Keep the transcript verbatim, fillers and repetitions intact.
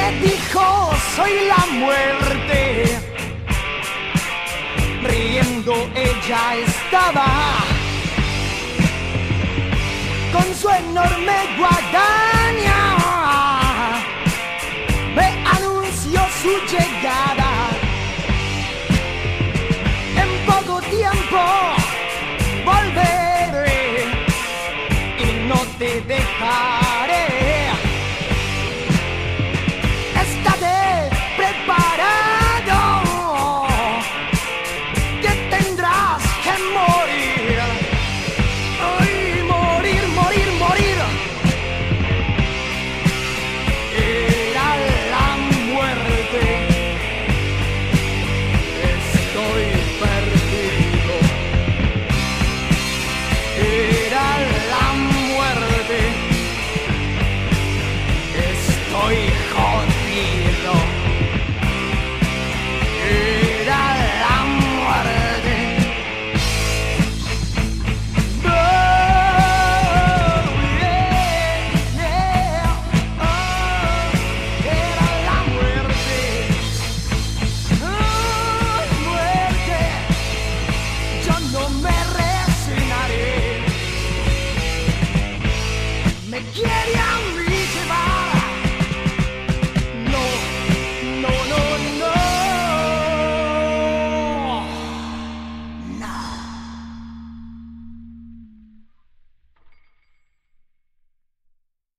dijo soy la muerte. Riendo ella estaba con su enorme guadaña. Me anunció su llegada. En poco tiempo volveré y no te dejaré. Estate preparado, que tendrás que morir. Ay, morir, morir, morir. Era la muerte. Estoy perdido. Era la muerte. Estoy jodido. Era la muerte. Oh, yeah, yeah. Oh, era la muerte. Oh, muerte. Yo no me resignaré. Me quiere a mí.